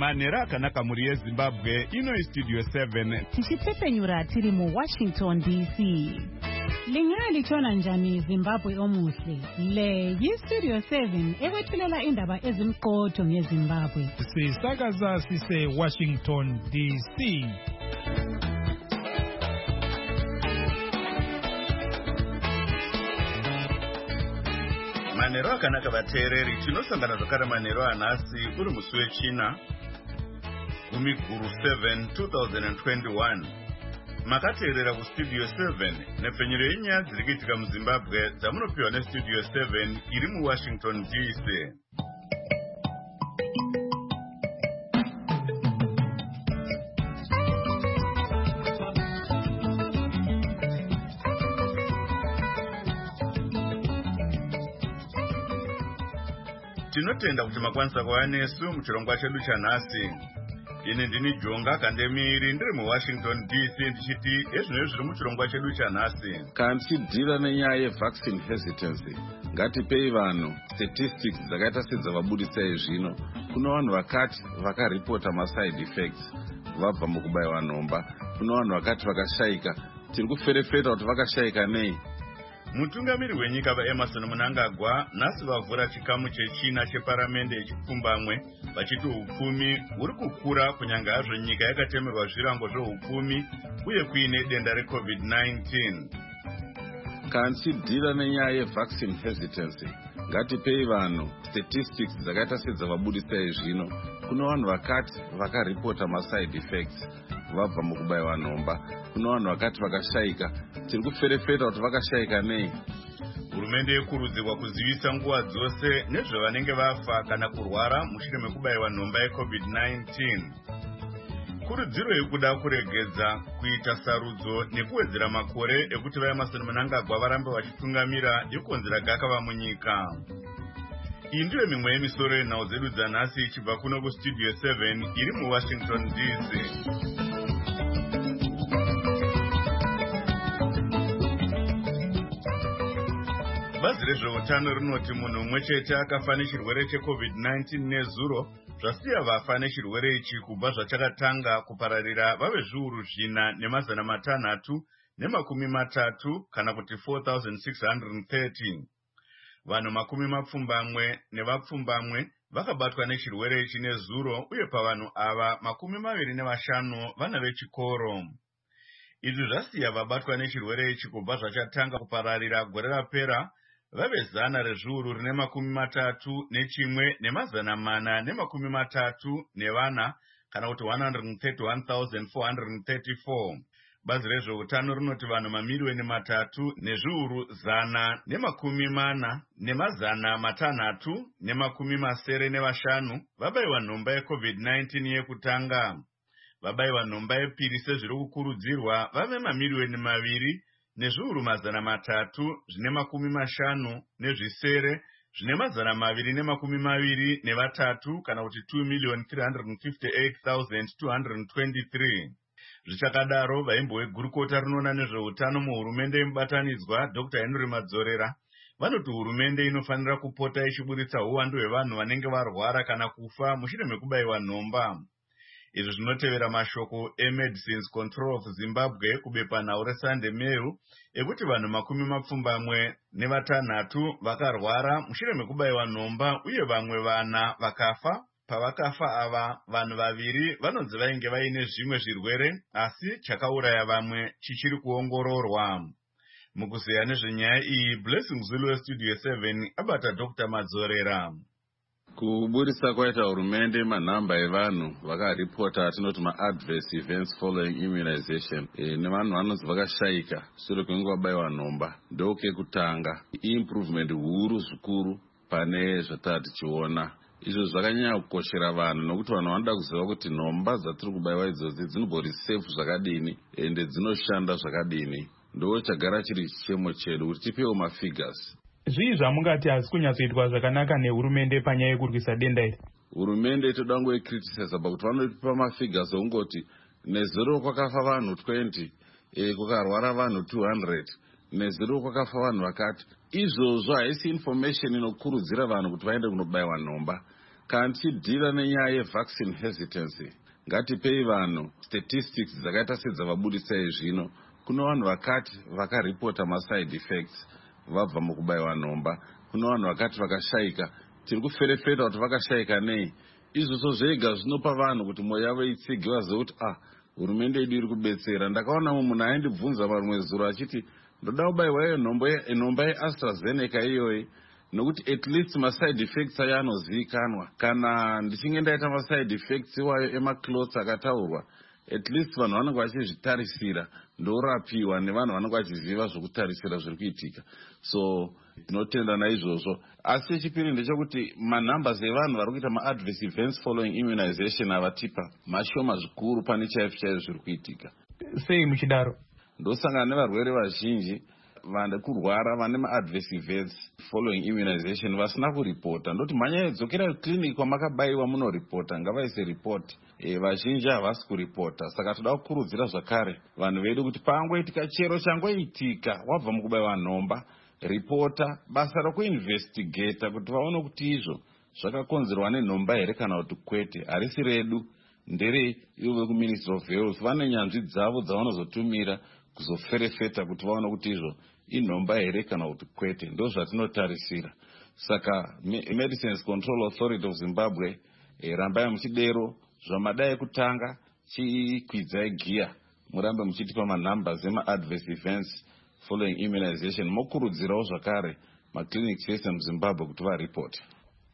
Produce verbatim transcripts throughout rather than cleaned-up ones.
Manera akanaka muri yeZimbabwe ino iStudio seven. Tichitepenyura tiri mu Washington D C. Lingalithola njani Zimbabwe omuhle? Le yiStudio seven ekwethulela indaba ezimqotho ngeZimbabwe. Sisakaza sise Washington D C. Manero akanaka vateereri, tinosangana zvakare manero anhasi uri musi wechina gumi guru seven two thousand twenty-one. Makateerera kuStudio seven nepfenyuro yenyaya dziri kuitika muZimbabwe dzamunopiwa neStudio seven iri muWashington D C. Tinotenda kuti makwanisa kuva nesu muchirongwa chedu chanhasi. Ini ndini Jonga Kandemiri ndiri muWashington D C ndichiti ezvinenge zviri muchirongwa chedu chanhasi. Kantichidhira nenyaya yevaccine hesitancy, ngatipei vanhu statistics dzakaita sedzavabudisai zvino. Kuna vanhu vakati vakaripota maside effects vabva mukubayiwa nhomba. Kuna vanhu vakati vakashayika. Tiri kuferefeta kuti vakashayika nei. Mutungamiri wenyika vaEmerson Mnangagwa nhasi vavhura chikamu chechina cheparamende yechipfumbamwe vachiti upfumi huri kukura kunyange hazvo nyika yakatemerwa zvirango zveupfumi uye kuine denda reCovid nineteen. Kantichidhira nenyaya yevaccine hesitancy, ngatipei vanhu statistics dzakaita sedzavabudisai zvino. Kuna vanhu vakati vakaripota maside effects vabva mukubayiwa nhomba. Kuna vanhu vakati vakashayika. Tiri kuferefeta kuti vakashayika nei. Hurumende yekurudzirwa kuzivisa nguva dzose nezvavanenge vafa kana kurwara mushure mekubayiwa nhomba yeCovid nineteen. Kurudziro yekuda kuregedza kuita sarudzo nekuwedzera makore ekuti vaEmerson Mnangagwa varambe vachitungamira yokonzera gakava munyika. Iyi ndiyo mimwe yemisoro yenhau dzedu dzanhasi ichibva kuno kuStudio seven iri muWashington D C. Bazi rezveutano rinoti munhu umwe chete akafa nechirwere cheCovid nineteen nezuro, zvasiya vafa nechirwere ichi kubva zvachakatanga kupararira vave zviuru zvina nemazana matanhatu nemakumi matatu kana kuti four thousand six hundred thirty. Vanhu makumi mapfumbamwe nevapfumbamwe vakabatwa nechirwere ichi nezuro, uye pavanhu ava makumi maviri nevashanu vana vechikoro. Izvi zvasiya vabatwa nechirwere ichi kubva zvachatanga kupararira gore rapera vave zana rezviuru rine makumi matatu nechimwe nemazana mana nemakumi matatu nevana kana kuti one hundred thirty-one thousand four hundred thirty-four. Bazi rezveutano rinoti vanhu mamiliyoni matatu nezviuru zana nemakumi mana nemazana matanhatu nemakumi masere nevashanu vabayiwa nhomba yeCovid nineteen yekutanga. Vabayiwa nhomba yepiri sezviri kukurudzirwa vave mamiliyoni maviri nezviuru mazana matatu zvine makumi mashanu nezvisere zvine mazana maviri nemakumi maviri nevatatu kana kuti two million three hundred fifty-eight thousand two hundred twenty-three. Zvichakadaro vaimbo wegurukota rinoona nezveutano muhurumende yemubatanidzwa Doctor Henry Madzorera vanoti hurumende inofanira kupota ichiburitsa uwandu hwevanhu vanenge varwara kana kufa mushure mekubayiwa nhomba. Izvi zvinotevera mashoko eMedicines Control of Zimbabwe kubepanhau reSunday Mail ekuti vanhu makumi mapfumbamwe nevatanhatu vakarwara mushure mekubayiwa nhomba uye vamwe vana vakafa. Pavakafa ava vanhu vaviri vanonzi vainge vaine zvimwe zvirwere asi chakauraya vamwe chichiri kuongororwa. Mukuzeya nezvenyaya iyi Blessing Zulu weStudio seven abata Doctor Madzorera. Kuburisa kwaita hurumende manhamba evanhu vakaripota atinoti maadverse events following immunization e, nevanhu vanonzi vakashayika shure kwenguva vabayiwa nhomba ndokekutanga improvement huru zvikuru pane zvatati tichiona. Izvo zvakanyanya kukoshera vanhu nokuti vanhu vanoda kuziva kuti nhomba dzatiri kubayiwa idzodzi dzinombori safe zvakadini ende dzinoshanda zvakadini. Ndo chagara chiri chichemo chedu kuti tipewo mafigures. Zvii zvamungati hasi kunyatsoitwa zvakanaka nehurumende panyaya yekurwisa denda iri? Hurumende toda kungoikritisiza pakuti vanotipa mafigures okungoti nezuro kwakafa vanhu twenty, e, kukarwara vanhu two hundred, nezuro kwakafa vanhu vakati. Izvozvo haisi information inokurudzira vanhu kuti vaende kunobayiwa nhomba. kana tichidhira nenyaya yevaccine hesitancy, ngatipei vanhu statistics dzakaita sedzavabudisai zvino. Kuno vanhu vakati vakaripota maside effects vabva mukubayiwa nhomba, kuno vanhu vakati vakashayika. Tiri kuferefeta kuti vakashayika nei. Izvozvo zvega zvinopa vanhu kuti mwoyo yavo itsige, vazive kuti ah, hurumende yedu iri kubetsera. Ndakaona munhu aindibvunza marumwe zuro achiti ndoda kubayiwa iyo nhomba yeAstraZeneca iyoyi, nokuti at least maside effects ayo anozivikanwa. Kana ndichinge ndaita maside effects iwayo emaclots akataurwa, at least vanhu vanenge vachizvitarisira ndorapiwa nevanhu vanenge vachiziva zvokutarisira zviri kuitika. So tinotenda naizvozvo. Asi chipiri ndechekuti manumbers evanhu vari kuita maadverse events following immunization avatipa mashoma zvikuru pane chaizvo chaizvo zviri kuitika. Sei muchidaro? Ndosangana nevarwere vazhinji vane kurwara vane maadverse events following immunization vasina kuripota. Ndoti manyadzokera clinic kwamakabayiwa munoripota, ngavaise report. E, vazhinji havasi kuripota. Saka toda kukurudzira zvakare vanhu vedu kuti pangoitika chero changoitika wabva mukubayiwa nhomba, ripota, basa rokuinvestigata kuti vaone kuti izvo zvakakonzerwa nenhomba here kana kuti kwete. Harisi redu, ndere ivo kuministry of health. Vane nyanzvi dzavo dzavanozotumira kuzoferefeta kuti vaone kuti izvo inhomba here kana kuti kwete. Ndo zvatinotarisira. Saka Medicines Control Authority of Zimbabwe, e, rambai muchidero zvamadai kutanga chikwidzai giya, murambe muchitipa manumbers ema-adverse events following immunization. Mokurudzirawo zvakare maclinics ese muZimbabwe kuti varipoti.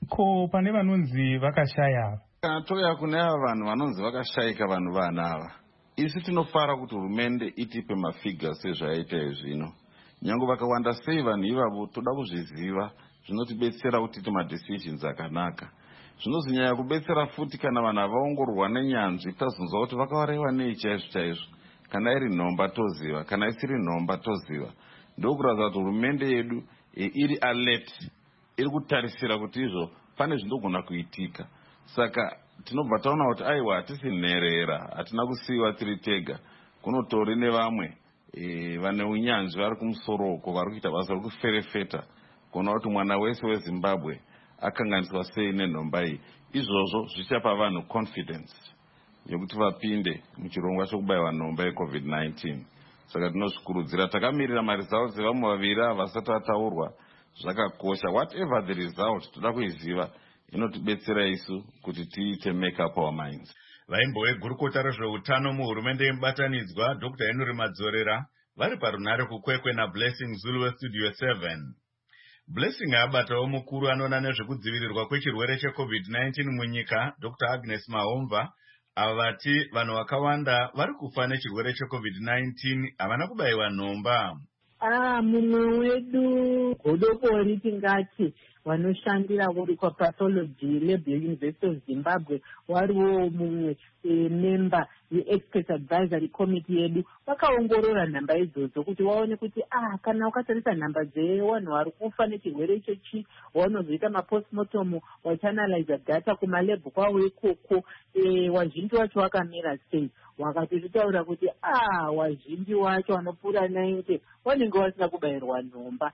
Ko pane vanonzi vakashaya, kana toya kune ava vanhu vanonzi vakashayika, vanhu vanava, isi tinofara kuti hurumende itipe mafigures sezvayaita izvino. Nyange vakawanda sei vanhu ivavo toda kuzviziva, zvinotibetsera kuti tiite madecisions akanaka. Zvinozonyanya kubetsera futi kana vanhu vaongororwa nenyanzvi, tazonzwa kuti vakavaraiwa nei chaizvo chaizvo. Kana iri nhomba toziva, kana isiri nhomba toziva. Ndokuratidza kuti hurumende yedu e, iri alert, iri kutarisira kuti izvo pane zvinogona kuitika. Saka tinobva taona kuti aiwa hatisi nherera, hatina kusiiwa tiri tega. Kunotori nevamwe e, vane unyanzvi vari kumusoroko vari kuita basa rokuferefeta kuona kuti mwana wese weZimbabwe akanganiswa sei nenhomba iyi. Izvozvo zvichapa vanhu confidence yokuti vapinde muchirongwa chokubayiwa nhomba yecovid nineteen. Saka tinozvikurudzira, takamirira maresults evamwe vaviri ava vasati ataurwa. Zvakakosha, whatever the result toda kuiziva, inotibetsera isu kuti tiite make up our minds. Vaimbowe gurukota rezveutano muhurumende yemubatanidzwa Doctor Henry Madzorera vari parunare kukwekwe naBlessing Zulu weStudio seven. Blessing abatawo mukuru anoona nezvekudzivirirwa kwechirwere checovid nineteen munyika Doctor Agnes Mahomva avati vanhu vakawanda vari kufa nechirwere checovid nineteen havana kubayiwa nhomba. Ah, mumwe wedu godobori tingati vanoshandira kuri kwapathology lab yeUniversity of Zimbabwe wariwo mumwe e, member yeexpert advisory committee yedu vakaongorora nhamba idzodzo kuti waone kuti ah kana ukatarisa nhamba dzevanhu vari kufa nechirwere ichochi, wanozoita mapostmortem, wachanalyza data kumalebhu kwavo ikoko, e, wazhinji wacho wakamira sei. Wakatozvitaura kuti ah wazhinji wacho vanopfuura ninety vanenge vasina kubayirwa nhomba.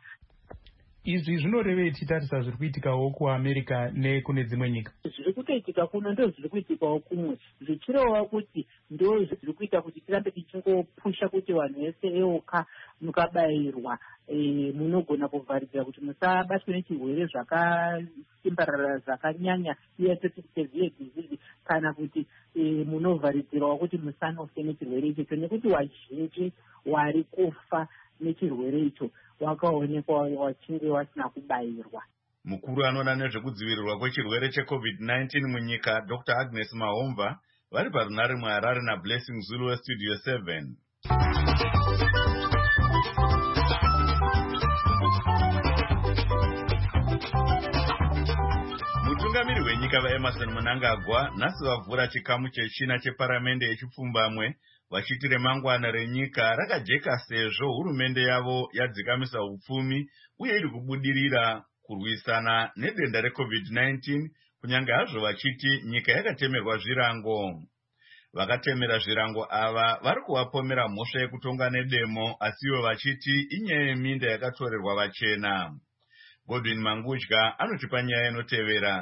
Izvi zvinorevei tichitarisa zviri kuitikawo kuAmerica nekune dzimwe nyika? Zviri kutoitika kuno ndo zviri kuitikawo kumwe, zvichirova kuti ndo zviri kuita kuti tirambe tichingopusha kuti vanhu vese eoka mukabayirwa e, munogona kuvharidzira kuti musabatwe nechirwere zvakasimbarara zvakanyanya iya toti severe disease, kana kuti e, munovharidzirawo kuti musanofe nechirwere ichocho, nekuti wazhinji wari kufa nechirwere icho wakaonekwa wachinge wasina kubayirwa. Mukuru anoona nezvekudzivirirwa kwechirwere checovid nineteen munyika Doctor Agnes Mahomva vari parunare muHarare naBlessing Zulu weStudio seven. Mutungamiri wenyika vaEmerson Mnangagwa nhasi vavhura chikamu chechina cheparamende yechipfumbamwe vachiti remangwana renyika rakajeka sezvo hurumende yavo yadzikamisa upfumi uye iri kubudirira kurwisana nedenda recovid nineteen, kunyange hazvo vachiti nyika yakatemerwa zvirango. Vakatemera zvirango ava vari kuvapomera mhosva yekutonga nedemo, asiwo vachiti inyaya yeminda yakatorerwa vachena. Godwin Mangudya anotipa nyaya inotevera.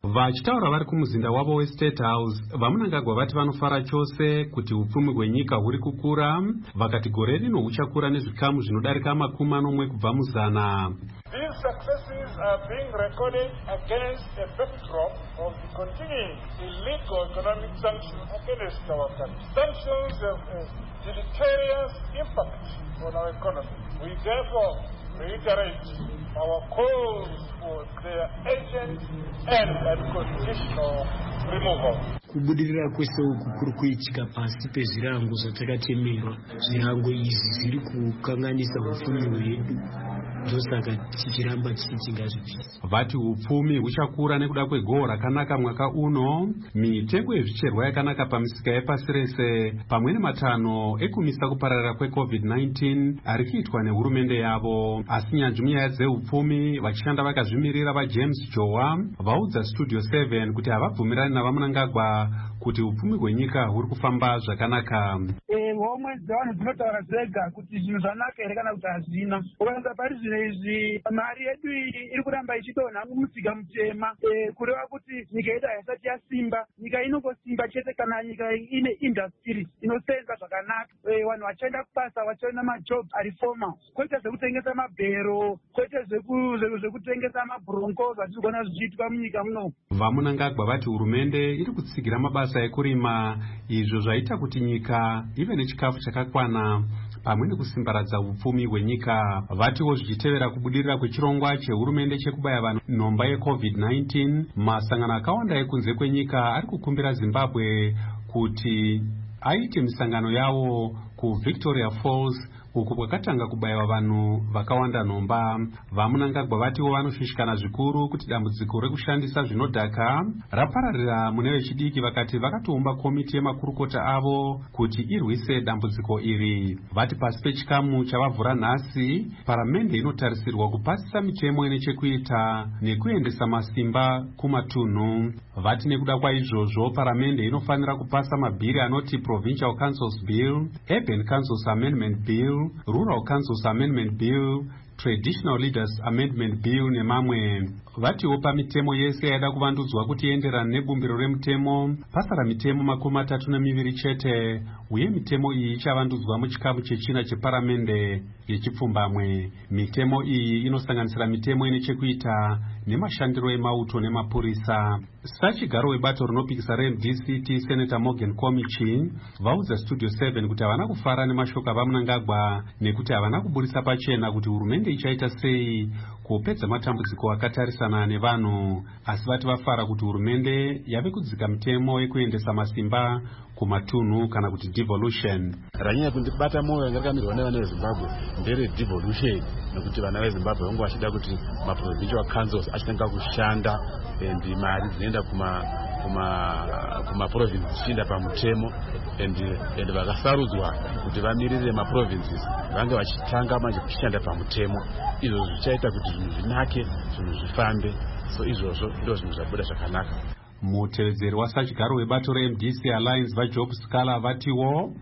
Vachitaura vari kumuzinda wavo weState House, vaMunangagwa vati vanofara chose kuti upfumi hwenyika huri kukura, vakati gore rino huchakura nezvikamu zvinodarika makumi manomwe kubva muzana. These successes are being recorded against a backdrop of the continuing illegal economic sanctions against our country. Sanctions have a deleterious impact on our economy. We therefore reiterate our calls for their urgent and unconditional removal. Kubudirira kwese uku kuri kuitika pasi pezvirango zvatakatemerwa. Zvirango izvi zviri kukanganisa upfumi hwedu. Ndosaka tichiramba tichiti ngazvibvise. Vati upfumi huchakura nekuda kwegohwo rakanaka mwaka uno, mitengo yezvicherwa yakanaka pamisika yepasi rese, pamwe nematanho ekumisa kupararira kwecovid nineteen ari kuitwa nehurumende yavo. Asi nyanzvi munyaya dzeupfumi, vachishanda vakazvimirira vaJames Jowa vaudza Studio seven kuti havabvumirani navaMunangagwa kuti upfumi hwenyika huri kufamba zvakanaka. Homwe dzavanhu dzinotaura zvega kuti zvinhu zvanaka here kana kuti hazvina. Ukaenda pari zvino izvi mari yedu iri kuramba ichidonha mumusika mutema, kureva kuti nyika yedu haisati yasimba. Nyika inongosimba chete kana nyika ine industry inosenza zvakanaka. Vanhu vachaenda kubasa, vachaenda majob ari formal. Kwete zvekutengesa mabhero, kwete zvekutengesa mabronco zvatiri zvichiitwa munyika muno. VaMunangagwa vati hurumende iri kutsigira mabasa ekurima, izvo zvaita kuti nyika ive nechikafu chakakwana pamwe nekusimbaradza upfumi hwenyika. Vatiwo zvichitevera kubudirira kwechirongwa chehurumende chekubaya vanhu nhomba yecovid nineteen, masangano akawanda ekunze kwenyika ari kukumbira Zimbabwe kuti aite misangano yawo kuVictoria Falls uko kwakatanga kubayiwa vanhu vakawanda nhomba. VaMunangagwa vatiwo vanoshushikana zvikuru kuti dambudziko rekushandisa zvinodhaka rapararira mune vechidiki, vakati vakatoumba komiti yemakurukota avo kuti irwise dambudziko iri. Vati pasi pechikamu chavavhura nhasi, paramende inotarisirwa kupasisa mitemo ine chekuita nekuendesa masimba kumatunhu. Vati nekuda kwaizvozvo, paramende inofanira kupasa mabhiri anoti Provincial Councils Bill, Urban Councils Amendment Bill, Rural Councils Amendment Bill, Traditional Leaders Amendment Bill nemamwe. Vatiwo pamitemo yese yaida kuvandudzwa kuti ienderane nebumbiro remutemo, pasara mitemo makumi matatu nemiviri chete, uye mitemo iyi ichavandudzwa muchikamu chechina cheparamende yechipfumbamwe. Mitemo iyi inosanganisira mitemo ine chekuita nemashandiro emauto nemapurisa. Sachigaro webato rinopikisa reM D C T Senator Morgan Komichi vaudza Studio seven kuti havana kufara nemashoko avaMunangagwa nekuti havana kuburisa pachena kuti hurumende ichaita sei kupedza matambudziko akatarisana nevanhu, asi vati vafara kuti hurumende yave kudzika mitemo yekuendesa masimba kumatunhu kana kuti devolution. Ranyaya kundibata moyo ngarikamirwa nevana veZimbabwe ndere devolution, nekuti vana veZimbabwe vangu vachida kuti maprovincial councils achitanga kushanda and mari dzinoenda kuma kuma kuma province zichinda pamutemo and and vakasarudzwa kuti vamirire maprovinces vange vachitanga manje kushanda pamutemo. Izvo zvichaita kuti zvinhu zvinake, zvinhu zvifambe. So izvozvo ndo zvinhu zvabuda zvakanaka. Mutevedzeri wasachigaro webato reM D C Alliance vaJob Scala vatiwo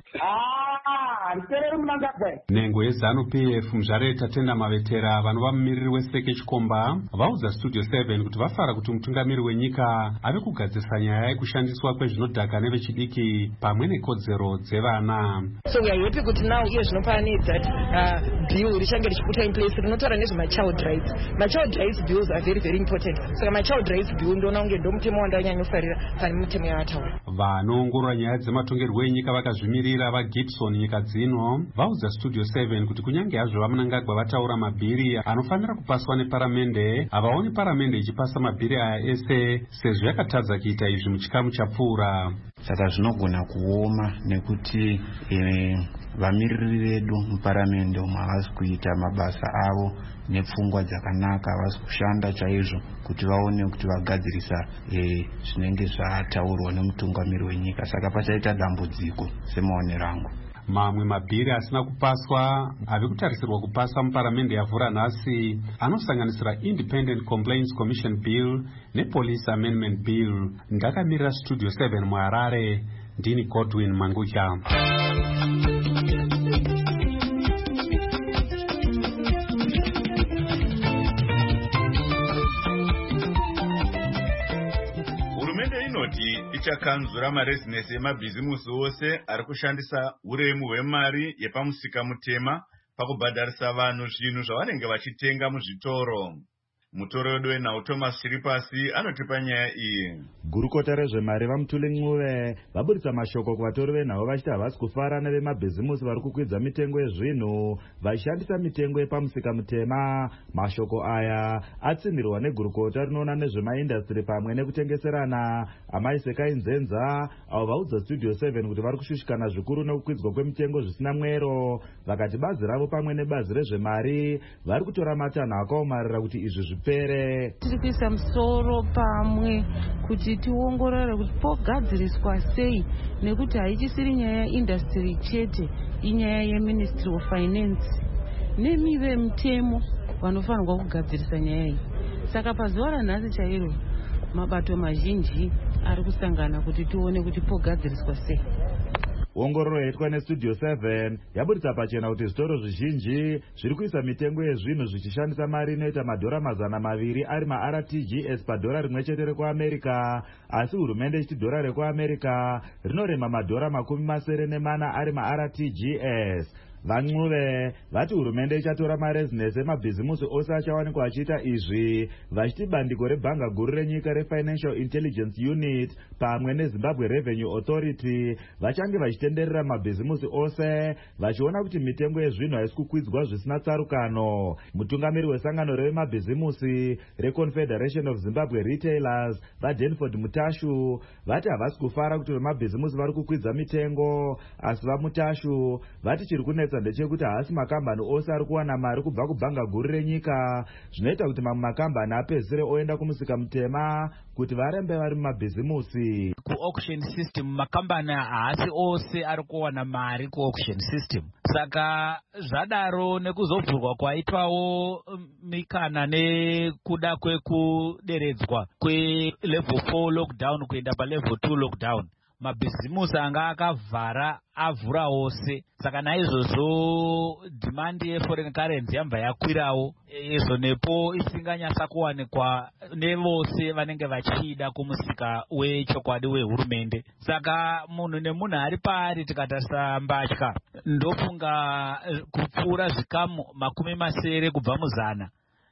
nhengo yeZanu P F muzvare Tatenda Mavetera vanova mumiriri weSeke Chikomba vaudza Studio seven kuti vafara kuti mutungamiri wenyika ave kugadzisa nyaya yekushandiswa kwezvinodhaka nevechidiki pamwe nekodzero dzevana. So we are happy kuti now iye zvinofanira that uh, bill richange richiputwa in place rinotaura nezvema child rights. Ma child rights bills are very very important. Saka ma child rights bill ndona unge ndo mutemo wandanyanyofarira pane mutemo yavataura. Vanoongorora nyaya dzematongerwo enyika vakazvimirira vaGibson nyika dzino vaudza Studio seven kuti kunyange hazvo vaMunangagwa vataura mabhiri anofanira kupaswa neparamende, havaoni paramende ichipasa mabhiri aya ese sezvo yakatadza kuita izvi muchikamu chapfuura. Saka zvinogona kuoma nekuti e, vamiriri vedu muparamende umwe havasi kuita mabasa avo nepfungwa dzakanaka, havasi kushanda chaizvo kuti vaone kuti vagadzirisa e, zvinenge zvataurwa nemutungamiri wenyika. Saka pachaita dambudziko semaonero angu. Mamwe mabhiri asina kupaswa ave kutarisirwa kupasa muparamende yavhura nhasi anosanganisira Independent Complaints Commission Bill nePolice Amendment Bill. Ndakamirira Studio seven muHarare, ndini Godwin Mangucha. hurumende inoti ichakanzura marezinesi emabhizimusi ose ari kushandisa uremu hwemari yepamusika mutema pakubhadharisa vanhu zvinhu zvavanenge vachitenga muzvitoro. Mutoro wedu wenhau Thomas Chiripasi anotipa nyaya iyi. Gurukota rezvemari vaMutuli Ncube vaburitsa mashoko kuvatori venhau vachiti havasi kufara nevemabhizimusi vari kukwidza mitengo yezvinhu vachishandisa mitengo yepamusika mutema. Mashoko aya atsindirwa negurukota rinoona nezvemaindastiri pamwe nekutengeserana Amai Sekai Nzenza avo vaudza Studio seven kuti vari kushushikana zvikuru nekukwidzwa kwemitengo zvisina mwero. Vakati bazi ravo pamwe nebazi rezvemari vari kutora matanho akaomarira kuti izvi zvipere. Tiri kuisa musoro pamwe kuti tiongorore kuti pogadziriswa sei, nekuti haichisiri nyaya yeindastry chete, inyaya yeministry of finance nemive mutemo vanofanirwa kugadzirisa nyaya iyi. Saka pazuva ranhasi chairo mabato mazhinji ari kusangana kuti tione kuti pogadziriswa sei. Ongororo yaitwa neStudio seven yaburitsa pachena kuti zvitoro zvizhinji zviri kuisa mitengo yezvinhu zvichishandisa mari inoita madhora mazana maviri ari maR T G S padhora rimwe chete rekuAmerika, asi hurumende ichiti dhora rekuAmerika rinorema madhora makumi masere nemana ari maR T G S. VaNcube vati hurumende ichatora marezinesi emabhizimusi ose achawanikwa achiita izvi, vachiti bandiko rebhanga guru renyika reFinancial Intelligence Unit pamwe neZimbabwe Revenue Authority vachange vachitenderera mabhizimusi ose vachiona kuti mitengo yezvinhu haisi kukwidzwa zvisina tsarukano. Mutungamiri wesangano revemabhizimusi reConfederation of Zimbabwe Retailers vaDenford Mutashu vati havasi kufara kuti vemabhizimusi vari kukwidza mitengo, asi vaMutashu vati chiri kunetsa ndechekuti haasi makambani ose ari kuwana mari kubva kubhanga guru renyika, zvinoita kuti mamwe makambani apedzisire oenda kumusika mutema kuti varembe vari mumabhizimusi. Ku-auction system makambani haasi ose ari kuwana mari ku-auction system, saka zvadaro nekuzovhurwa kwaitwawo mikana nekuda kwekuderedzwa kwelevel four lockdown kuenda palevel two lockdown, mabhizimusi anga akavhara avhura ose. Saka naizvozvo demand yeforeign currency yabva yakwirawo, izvo nepo isinganyasa kuwanikwa nevose vanenge vachida kumusika wechokwadi wehurumende. Saka munhu nemunhu ari paari tikatarisa mbatya ndofunga kupfuura zvikamu makumi masere kubva muzana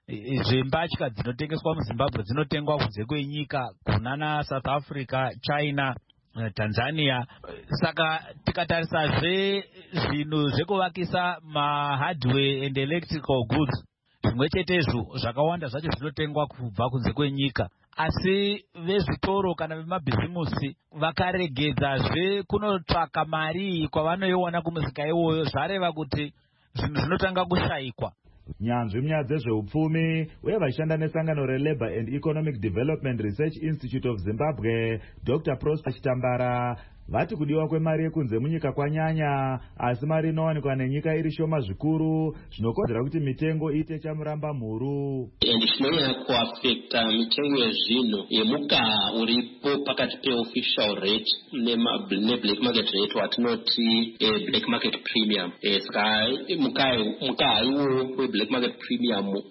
zvembatya dzinotengeswa muZimbabwe dzinotengwa kunze kwenyika kunana South Africa, China, Tanzania. Saka tikatarisazve zvinhu zvekuvakisa mahardware and electrical goods zvimwe chetezvo zvakawanda zvacho zvinotengwa kubva kunze kwenyika, asi vezvitoro kana vemabhizimusi vakaregedzazve kunotsvaka mari kwavanoiwana kumusika iwoyo, zvareva kuti zvinhu zvinotanga kushayikwa. Nyanzvi munyaya dzezveupfumi uye vachishanda nesangano reLabour and Economic Development Research Institute of Zimbabwe Doctor Prosper Chitambara vati kudiwa kwemari yekunze munyika kwanyanya, asi mari inowanikwa nenyika iri shoma zvikuru zvinokonzera kuti mitengo iite chamuramba mhuru. Ndinonyanya kuafekta mitengo yezvinhu yemukaa uripo pakati peofficial rate neblack market rate watinoti black market premium. Saka mukaa iwo weblack market premium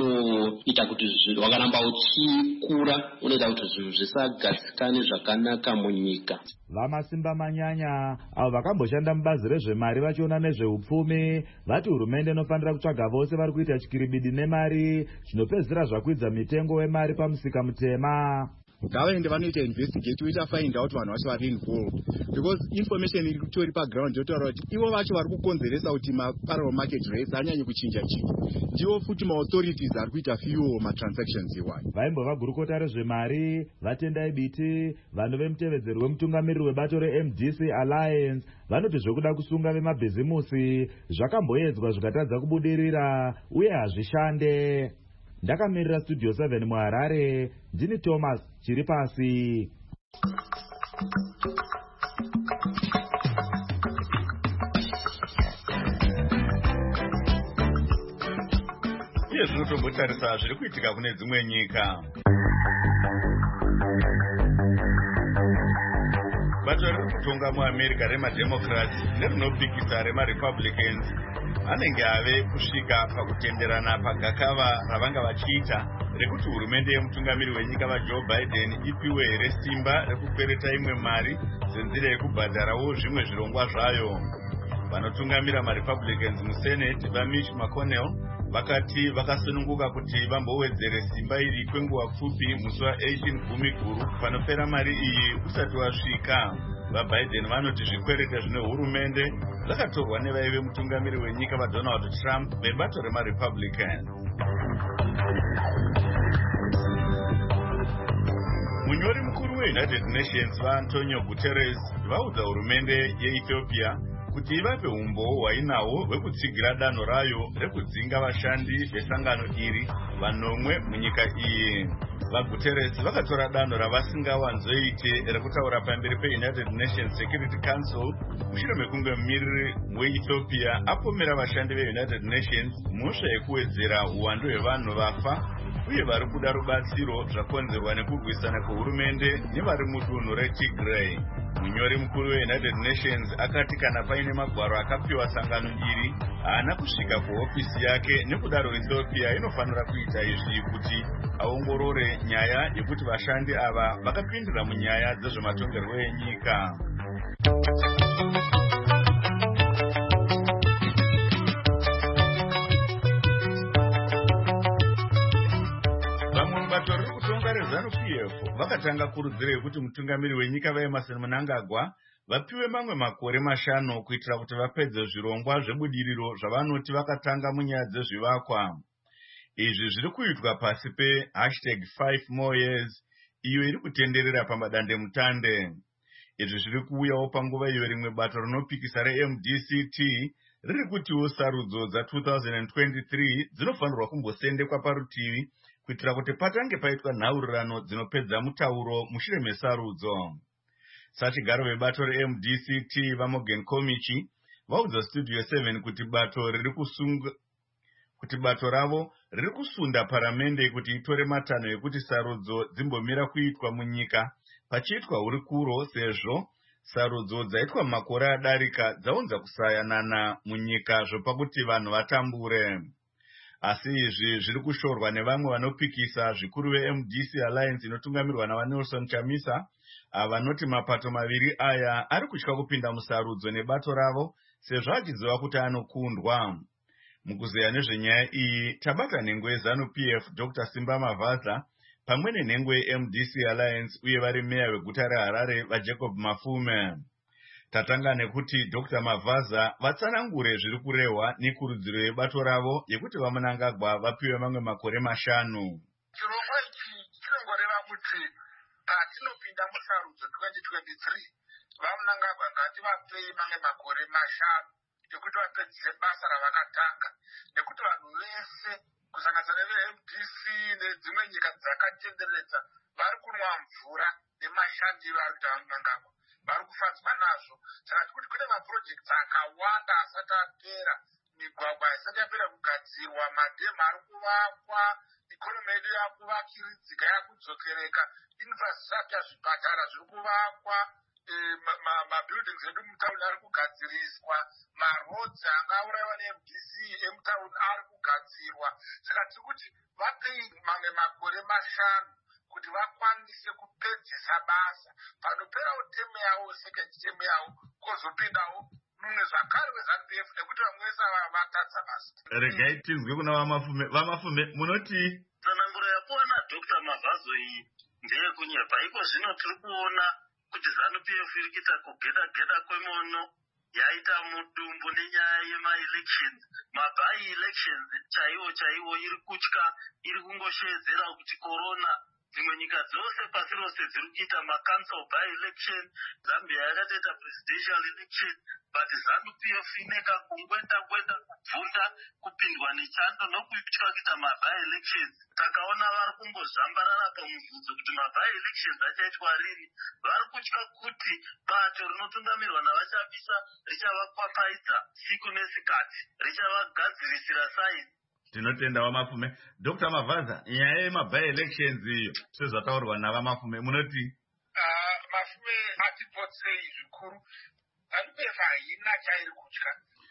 unoita kuti wakaramba uchikura, unoita kuti zvinhu zvisagadzikane zvakanaka munyika. Vamasimba manyanya avo vakamboshanda mubazi rezvemari vachiona nezveupfumi vati hurumende inofanira kutsvaga vose vari kuita chikiribidi nemari zvinopedzisira zvakwidza mitengo wemari pamusika mutema. Ngavaende vanoita investigate uita find out vanhu vacho vari involved, because information iri kutori paground yotaura kuti ivo vacho vari kukonzeresa kuti maparallel market rates anyanyi kuchinja chinhu, ndivo futi maauthorities ari kuita few matransactions iwayo. Vaimbova gurukota rezvemari vatendai biti vanhu vemutevedzeri wemutungamiriri webato reM D C Alliance vanoti zvekuda kusunga vemabhizimusi zvakamboedzwa zvikatadza kubudirira uye hazvishande. Ndakamirira Studio seven muHarare, ndini Thomas Chiripasi. Iye zvinotombotarisa zviri kuitika kune dzimwe nyika. Bato riri kutonga muAmerica remademocrats nerinopikisa remaRepublicans anenge ave kusvika pakutenderana pagakava ravanga vachiita rekuti hurumende yemutungamiri wenyika vajoe Biden ipiwe here simba rekukwereta imwe mari senzira yekubhadharawo zvimwe zvirongwa zvayo. Vanotungamira maRepublicans muSenate vaMitch McConnell vakati vakasununguka kuti vambowedzere simba iri kwenguva pfupi musi wa18 gumi guru panopera mari iyi usati wasvika. VaBiden vanoti zvikwereta zvine hurumende zvakatorwa nevaive mutungamiri wenyika vaDonald Trump vebato remaRepublicans. Munyori mukuru weUnited Nations vaAntonio Guterres vaudza hurumende yeEthiopia kuti ivape umboo hwainawo hwekutsigira danho rayo rekudzinga vashandi vesangano iri vanomwe munyika iyi. VaGuterres vakatora danho ravasingawanzoite rekutaura pamberi peUnited Nations Security Council mushure mekunge mumiriri weEthiopia apomera vashandi veUnited Nations mhosva yekuwedzera uwandu hwevanhu vafa uye vari kuda rubatsiro zvakonzerwa nekurwisana kwehurumende nevari mudunhu reTigray. Munyori mukuru weUnited Nations akati kana paine magwaro akapiwa sangano iri haana kusvika kuhofisi yake, nekudaro Ethiopia inofanira kuita izvi kuti aongorore nyaya yekuti vashandi ava vakapindira munyaya dzezvematongerwo enyika. Bato riri kutonga reZANU-P F vakatanga kurudziro yekuti mutungamiri wenyika vaEmmerson Mnangagwa vapiwe mamwe makore mashanu kuitira kuti vapedze zvirongwa zvebudiriro zvavanoti vakatanga munyaya dzezvivakwa. Izvi zviri kuitwa pasi pe hashtag five more years iyo iri kutenderera pamadande mutande. Izvi zviri kuuyawo panguva iyo rimwe bato rinopikisa reM D C T riri kutiwo sarudzo dza2023 dzinofanirwa kumbosendekwa parutivi kuitira kuti patange paitwa nhaurirano dzinopedza mutauro mushure mesarudzo. Sachigaro vebato reM D C T vaMorgan Komichi vaudza Studio seven kuti bato riri kusunga kuti bato ravo riri kusunda paramende kuti itore matanho ekuti sarudzo dzimbomira kuitwa munyika pachiitwa hurikuro, sezvo sarudzo dzaitwa makore adarika dzaunza kusayanana munyika zvopakuti vanhu vatambure. Asi izvi zviri kushorwa nevamwe vanopikisa zvikuru veM D C Alliance inotungamirwa navaNelson Chamisa vanoti mapato maviri aya ari kutya kupinda musarudzo nebato ravo sezvo achiziva kuti anokundwa. Mukuzeya nezvenyaya iyi tabata nhengo yeZANU-P F Doctor Simba Mavaza pamwe nenhengo yeM D C Alliance uye vari meya weguta reHarare vaJacob Mafume. Tatanga nekuti Doctor Mavaza vatsanangure zviri kurehwa nekurudziro yebato ravo yekuti vaMnangagwa vapiwe mamwe makore mashanu. Chirongwa ichi chinongoreva kuti patinopinda musarudzo twenty twenty-three vaMnangagwa ngativapei mamwe makore mashanu ekuti vapedzise basa ravakatanga, nekuti vanhu vese kusanganisira veM D C nedzimwe nyika dzakatenderedza vari kunwa mvura nemashandiro ari kuita vaMnangagwa, vari kufadzwa nazvo. Saka tikuti kune mapurojekti akawanda asati apera, migwagwa isati yapera kugadzirwa, madhemu ari kuvakwa, ikonomi yedu yakuvakiridzika yakudzokereka, infrastructure, zvipatara zviri kuvakwa, mabuildings edu mutauni ari kugadziriswa, marodzi angaurayiwa neM D C emutauni ari kugadzirwa. Saka tiri kuti vapei mamwe makore mashanu kuti vakwanise kupedzisa basa, panoperawo temu yavo, second temu yavo, kozopindawo mumwe zvakare weZANU-P F nekuti vamwe vese vatadza basa. Regai tinzwe kuna vaMafume. VaMafume munoti tsananguro yakuona Doctor Mavazo iyi ndeyekunyepa. Iko zvino tiri kuona kuti ZANU-P F iri kuita kugeda-geda kwemono yaita mudumbu nenyaya yema-elections, mabai elections chaiwo chaiwo, iri kutya, iri kungoshedzera kuti corona. Dzimwe nyika dzose pasi rose dziri kuita ma-council by election, Zambia yakatoita presidential election, but ZANU-P F ineka kungwenda-ngwenda kubvunda kupindwa nechando nokutya kuita ma-by elections. Takaona vari kumbozvambarara pamubvunzo kuti ma-by elections achaitwa rini. Vari kutya kuti bato rinotungamirwa navachamisa richavakwapaidza siku nesikati, richavagadzirisira saini. Tinotenda vaMafume. Doctor Mavaza, nyaya yema-by elections iyo sezvataurwa navaMafume munoti? Uh, Mafume atipotsei zvikuru. ZANU-P F haina chairi kutya.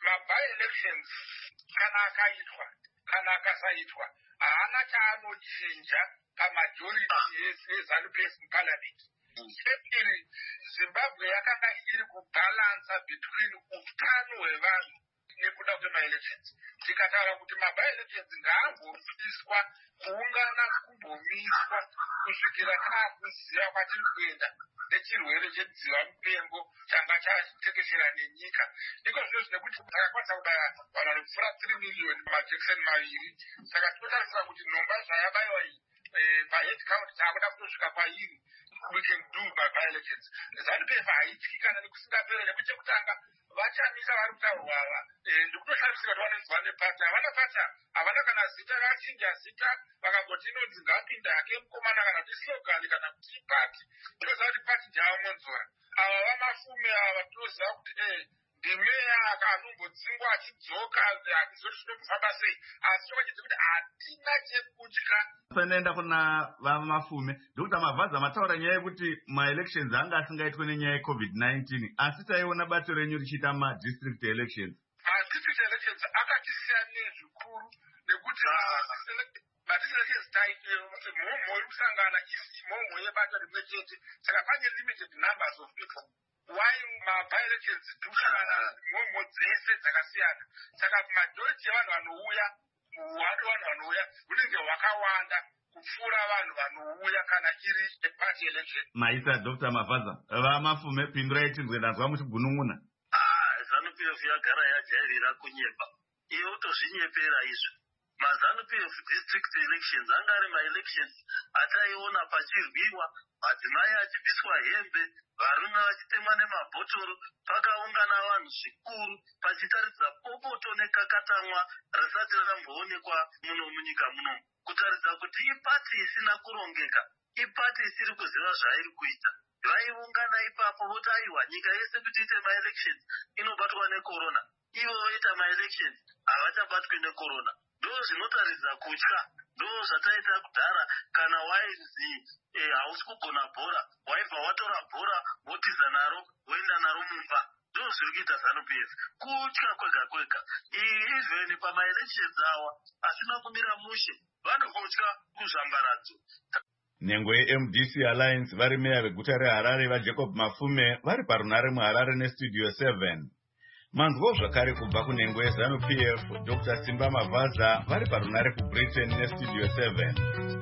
maby-elections kana akaitwa kana akasaitwa haana chaanochinja pamajority eZANU-P F muparliament. Chepiri, Zimbabwe yakanga iri kubalansa between utano hwevanhu nekuda kwema-elections. Tikataura kuti maby-elections ngaambobviswa, kuungana kumbomiswa kusvikira taakuziva kwatiri kuenda nechirwere chedziva mupengo changa chatekeshera nenyika. Iko zvino zvine kuti takakwanisa kubaya vanhu vanopfuura three million majekiseni maviri. Saka tinotarisira kuti nhomba zvayabayiwa iyi pahead count taakuda kutosvika pairi. We can do by-elections. ZANU-P F haityi kana nekusingapere nekuti chekutanga vachamisa vari kutaurwa ava ndikutoshamisika kuti vanonzwa nepata. Havana pata, havana kana zita rachinja zita vakangoti inonzi ngapinda hake mukomana kana kuti slogan kana kuti pati. Tinoziva kuti pati ndiyavamonzora. Ava vamafume ava tinoziva kuti ndimeya akanombodzingwa achidzoka achizoti zvinobvufamba sei, asi chokachiti kuti hatina chekutya. Panoenda kuna vamafume ndokuti Mavhaza mataura nyaya yekuti ma-elections anga asingaitwe nenyaya yecovid nineteen, asi taiona bato renyu richiita ma-district elections. Ma-district elections akatisiyanei zvikuru nekuti ma-district elections taite mhomho iri kusangana isi mhomho yebato rimwe chete, saka pane limited numbers of people. While maby-elections kusangana mhomho dzese dzakasiyana, saka majority yevanhu vanouya uwandu vanhu vanouya hunenge hwakawanda kupfuura vanhu vanouya kana iri party election. Maisa Doctor Mavhaza, vamafume pindurai tinzwe ndanzwa muchigunun'una. Ah, ZANU-P F yagara yajairira kunyepa. Iye utozvinyepera izvo. Ma-ZANU-P F district elections anga ari ma-elections ataiona pachirwiwa, madzimai achibviswa hembe, varume vachitemwa nemabhotoro, pakaungana vanhu zvikuru pachitaridza bopoto nekakatamwa risati ramboonekwa muno munyika muno, kutaridza kuti ipati isina kurongeka, ipati isiri kuziva zvairi kuita. Vaiungana ipapo voti aiwa nyika yese kuti ite ma-elections inobatwa nekorona, ivo voita ma-elections havachabatwi nekorona. Ndo zvinotaridza kutya, ndo zvataita kudhara kana wainzi hausi kugona bhora, waibva watora bhora wotiza naro woenda naro mumba. Ndo zviri kuita ZANU-P F, kutya kwega kwega. Even pama-elections awa asina kumira mushe, vanongotya kuzvambaradzo. Nhengo ye-M D C Alliance vari meya veguta reHarare vaJacob Mafume vari parunare muHarare nestudio seven. Manzwo zvakare kubva kunhengo yeZANU-P F Doctor Simba Mavhaza vari parunare kuBritain nestudio seven.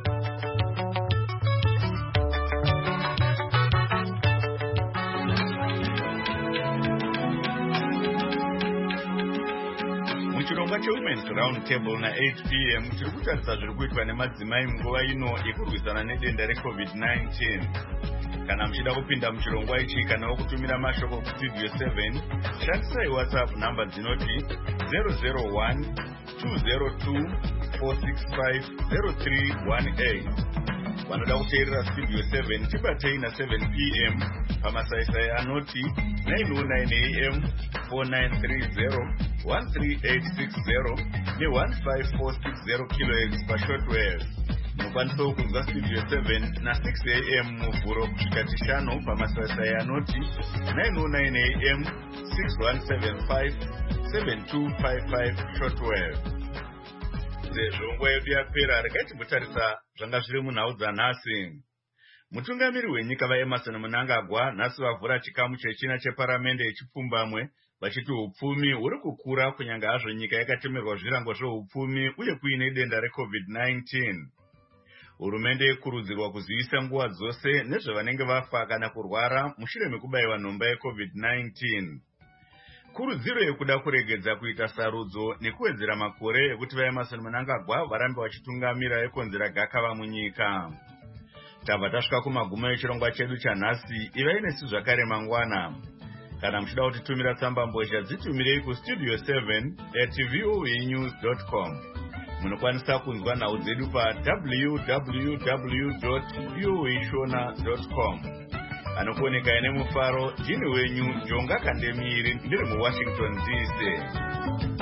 Muchirongwa cheWomen's Round Table na eight p m tiri kutarisa zviri kuitwa nemadzimai munguva ino yekurwisana nedenda recovid nineteen. Kana muchida kupinda muchirongwa ichi kana kutumira mashoko kustudio seven, shandisai WhatsApp namba dzinoti zero zero one two zero two four six five zero three one eight. Vanoda kuteerera studio seven tibatei na seven p m pamasaisai anoti nine oh nine a m four nine three zero one three eight six zero ne one five four six zero kilohertz pashortwave. Mukwanisawo kunzwa studio seven na six a m muvhuro kusvika tishanu pamasaisai anoti nine oh nine a m six one seven five seven two five five shortwave. Sezvo nguva yedu yapera, regai timbotarisa zvanga zviri munhau dzanhasi. Mutungamiri wenyika vaEmmerson Mnangagwa nhasi vavhura chikamu chechina cheparamende yechipfumbamwe vachiti upfumi huri kukura kunyange hazvo nyika yakatemerwa zvirango zveupfumi uye kuine denda recovid nineteen. Hurumende ikurudzirwa kuzivisa nguva dzose nezvavanenge vafa kana kurwara mushure mekubayiwa nhomba yecovid nineteen. Kurudziro yekuda kuregedza kuita sarudzo nekuwedzera makore ekuti vaEmmerson Mnangagwa varambe vachitungamira yekonzera gakava munyika. Tabva tasvika kumagumo echirongwa chedu chanhasi. Ivai nesu zvakare mangwana. Kana muchida kutitumira tsamba mbozha dzitumirei kustudio seven at voa news dot com. Munokwanisa kunzwa nhau dzedu pa w w w dot voa shona dot com. Anokuoneka ine mufaro, ndini wenyu Jonga Kandemiri, ndiri muWashington D C.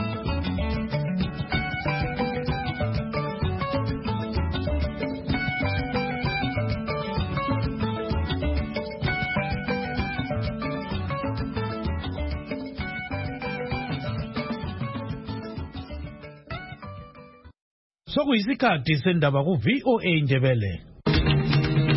sokuyisikhathi sendaba ku-V O A Ndebele.